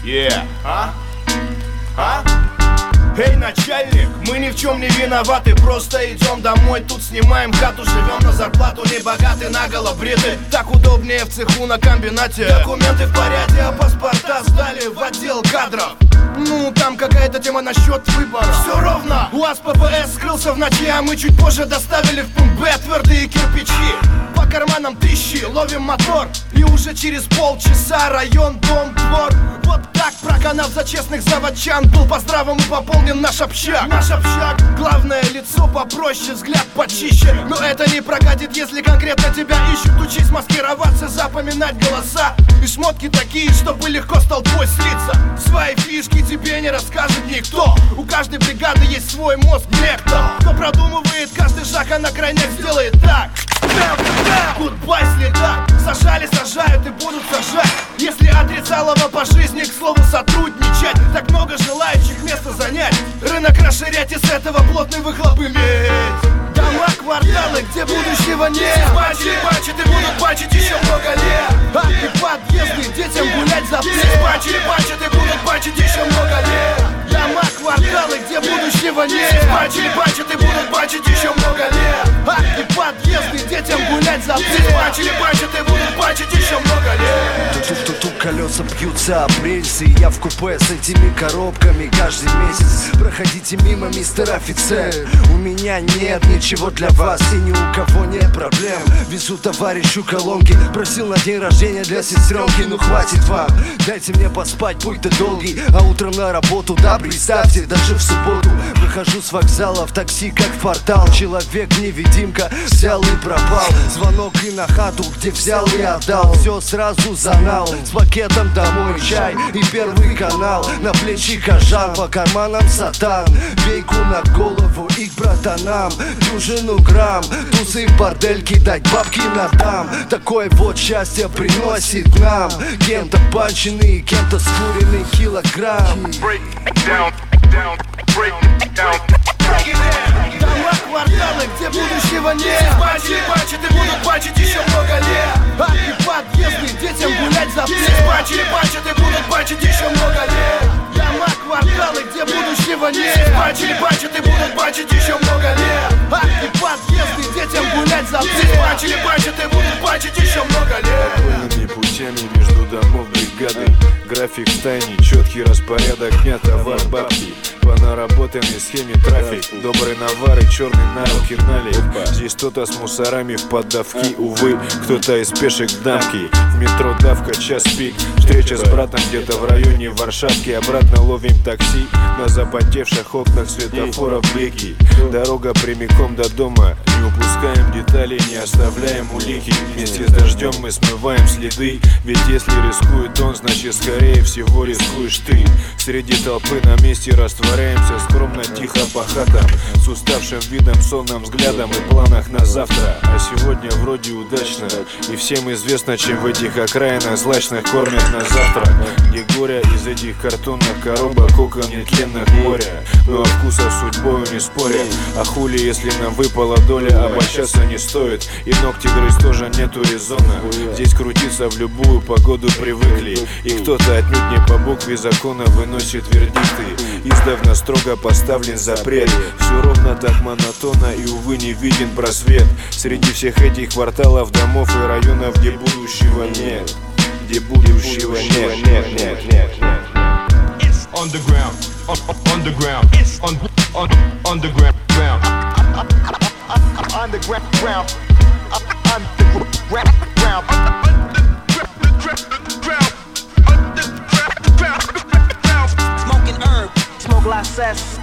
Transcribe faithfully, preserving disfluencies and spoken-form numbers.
Yeah. А? А? Эй, начальник, мы ни в чем не виноваты, просто идем домой, тут снимаем хату, живем на зарплату, не богаты, наголо бриты. Так удобнее в цеху на комбинате. Документы в порядке, а паспорта сдали в отдел кадров. Ну, там какая-то тема насчет выбора. Все ровно, УАЗ ППС скрылся в ночи, а мы чуть позже доставили в пункт Б твердые кирпичи. По карманам тысячи, ловим мотор, и уже через полчаса район, дом, двор. Вот так, проканав за честных заводчан, был по здравому пополнен наш общак. Наш общак, главное лицо попроще, взгляд почище. Но это не прокатит, если конкретно тебя ищут. Учись маскироваться, запоминать голоса и шмотки такие, чтобы легко с толпой слиться. Свои фишки тебе не расскажет никто. У каждой бригады есть свой мозг, некто, кто продумывает каждый шаг, а на крайняк сделает так. Гудбай, следак. Сажали, сажают и будут сажать. Если отрицалово по жизни, к слову, сотрудничать. Так много желающих место занять. Рынок расширять и с этого плотный выхлоп иметь. Дома, кварталы, где будущего нет. Бачили, бачат и будут бачить еще много лет. А и подъезды, детям гулять запрет. Бачили, бачат и будут бачить еще много лет. Дома, кварталы, где будущего нет. Бачили, бачат и будут бачить еще много лет. А и подъезды, детям гулять запрет. Бачили, бачат и будут бачить еще много лет. Тук-тук-тук, колеса бьются об рельсы. Я в купе с этими коробками каждый месяц. Проходите мимо, мистер офицер. У меня нет ничего для вас и ни у кого нет проблем. Везу товарищу колонки, просил на день рождения для сестренки. Ну хватит вам, дайте мне поспать, путь-то долгий. А утром на работу, да, представьте, даже в субботу выхожу с вокзала в такси, как в портал. Человек-невидимка взял и пропал. Звонок и на хату, где взял и отдал. Все сразу занал, с пакетом домой чай и первый канал. На плечи кожан, по карманам сатан. Бейку на голову и к братанам. Дюжину грамм, тусы в бордель кидать, бабки на дам. Такое вот счастье приносит нам. Кем-то панченый, кем-то скуренный килограмм. Дома, кварталы, где будущего нет. Бачили, бачат и будут бачить еще много лет. А и подъезды, детям гулять запрет. Бачили, бачат и будут бачить еще много лет. Дома, кварталы, где будущего нет. Бачили, бачат и будут бачить еще много лет. А и подъезды, детям гулять запрет. Бачили, бачат и будут бачить еще много лет. Окольными путями между домов бригады. График в тайне, четкий распорядок дня, товар, бабки. По наработанной схеме трафик. Добрый навар и черный на руки налив. Здесь кто-то с мусорами в поддавки. Увы, кто-то из пешек дамки. В метро давка, час пик. Встреча с братом где-то в районе Варшавки. Обратно ловим такси. На запотевших окнах светофоров блики. Дорога прямиком до дома. Не упускаем детали, не оставляем улики. Вместе с дождем мы смываем следы. Ведь если рискует он, значит скорее всего рискуешь ты. Среди толпы на месте растворяемся скромно, тихо по хатам. С уставшим видом, сонным взглядом и планах на завтра. А сегодня вроде удачно. И всем известно, чем в этих окраинах злачных кормят на завтрак. Где горя из этих картонных коробок, окон нетленных моря. Но о вкусах с судьбою не спорят. А хули, если нам выпала доля, обольщаться не стоит. И ногти грызть тоже нету резона. Здесь крутиться в любую погоду привыкли. И кто-то отнюдь не по букве закона выносит вердикты. Издавна строго поставлен запрет. Все ровно так монотонно и, увы, не виден просвет. Среди всех этих кварталов, домов и районов, где будущего нет. Где будущего нет, нет, нет, нет, нет. Underground, underground, underground, underground, underground, Smoking herb, smoke la cesse.